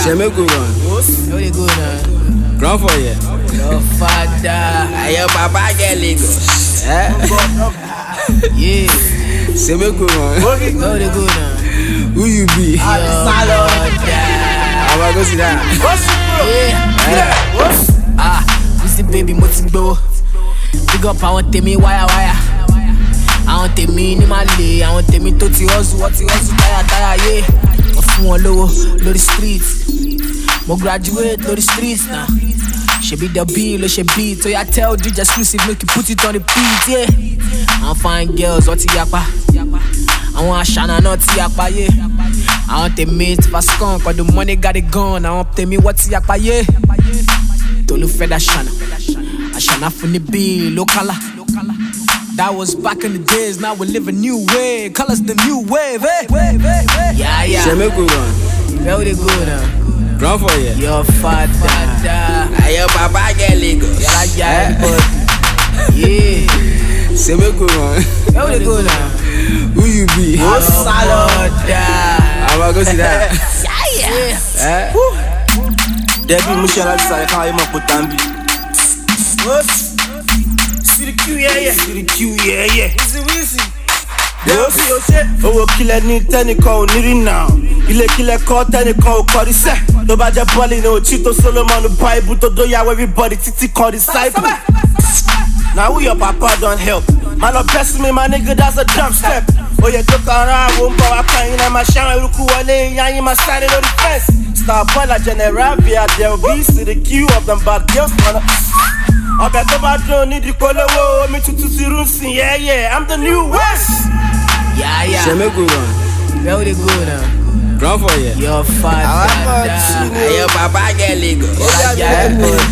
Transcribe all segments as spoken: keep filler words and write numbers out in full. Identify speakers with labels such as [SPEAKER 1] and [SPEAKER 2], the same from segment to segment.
[SPEAKER 1] Shall me go on?
[SPEAKER 2] How they go now?
[SPEAKER 1] Ground for you.
[SPEAKER 2] Your father.
[SPEAKER 1] Your papa get Lagos.
[SPEAKER 2] Yeah.
[SPEAKER 1] Shall me go on?
[SPEAKER 2] How they go now?
[SPEAKER 1] Who you be?
[SPEAKER 2] Your father.
[SPEAKER 1] How about go see that?
[SPEAKER 2] Yeah. Ah, listen baby, motibo. Big up, I want me wire wire. I want me in my lay. I want me to ti hustle, what ti hustle, tire tire, yeah. I'm from all over, low the streets. Mo graduate, low the streets now. She be the bill, she beat. So I tell you just exclusive, make you put it on the beat, yeah. I'm fine girls, what ti yakpa. I want Shana, not ti yakpa, yeah. I want the mate for skunk, cause the money got it gone. I want me what ti yakpa, yeah. Tolu Feda Shana. I Shana from the bill, locala. That was back in the days, now we live a new way. Colors the new wave, eh? Yeah, yeah.
[SPEAKER 1] Shall me go on?
[SPEAKER 2] How they go now?
[SPEAKER 1] Ground for you.
[SPEAKER 2] Your father.
[SPEAKER 1] Your papa get Lagos.
[SPEAKER 2] Yeah, yeah.
[SPEAKER 1] Shall me go on?
[SPEAKER 2] How they go now?
[SPEAKER 1] Who you be?
[SPEAKER 2] Your father.
[SPEAKER 1] How about go see that?
[SPEAKER 2] Yeah, yeah.
[SPEAKER 3] Debbie Michelle say how you put tambi. What? See the Q, yeah, yeah. See the Q, yeah, yeah. Easy, easy. Yes. Oh, killer need technical, need it now. Ile killer call technical, call the set. No bad body, no Chito Solomon, the Bible, to do ya everybody, Titi call disciple. Now who your papa don't help? Man, no best me, my nigga, that's a dump step. Oh, you took around, won't go, I can't, in my shower, look who I lay, I am my side of the fence. Star Bola General, via their B, see the Q of them bad girls, man. I bet the bad don't need the color, me to to see Runsi, yeah, yeah, I'm the new West.
[SPEAKER 2] Yeah, yeah.
[SPEAKER 1] Shall me go on?
[SPEAKER 2] How they go now?
[SPEAKER 1] Ground for you.
[SPEAKER 2] Your father.
[SPEAKER 1] Your papa get Lagos.
[SPEAKER 2] Yeah,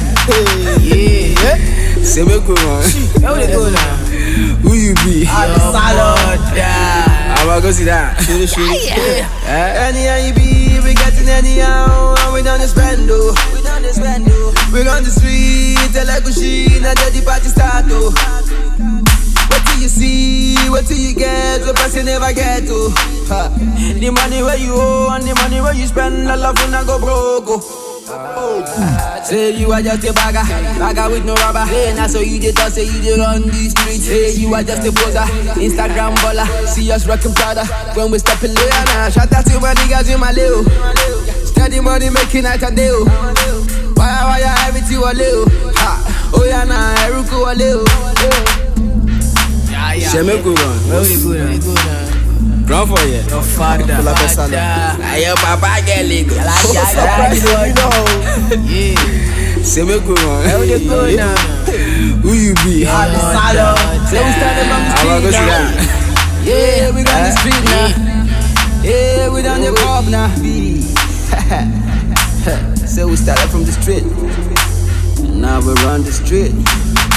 [SPEAKER 2] yeah.
[SPEAKER 1] Shall me go on?
[SPEAKER 2] How they go now?
[SPEAKER 1] Who you be?
[SPEAKER 2] Your father.
[SPEAKER 1] How about go see that?
[SPEAKER 2] Yeah.
[SPEAKER 3] Anyhow you be, we getting anyhow, and we done this bando. We done this bando. We on the street, like a she, now the party start to. What do you see? What do you get? The person never get to. Ha. The money where you owe and the money where you spend, all of you not go broke. Oh. Say you are just a bagger, bagger with no rubber. Hey, now so you did talk, say you did run these streets. Hey, you are just a poser, Instagram baller. See us rockin' Prada when we step in there. Nah, shout out to my niggas in my leo. Steady money making night and day. Why, why, I have it to a leo? Oh yeah, nah, Eruku a leo.
[SPEAKER 1] Shall me go on?
[SPEAKER 2] How they go now?
[SPEAKER 1] Ground for you.
[SPEAKER 2] Your father.
[SPEAKER 1] Your papa get Lagos.
[SPEAKER 2] Yeah.
[SPEAKER 1] Shall me go on?
[SPEAKER 2] How they go now?
[SPEAKER 1] Who you be?
[SPEAKER 2] Your father.
[SPEAKER 3] So we started from the
[SPEAKER 1] How about go see that?
[SPEAKER 3] Yeah, we on the street now. Yeah, we on the club now. So we started from the street. Now we run the street.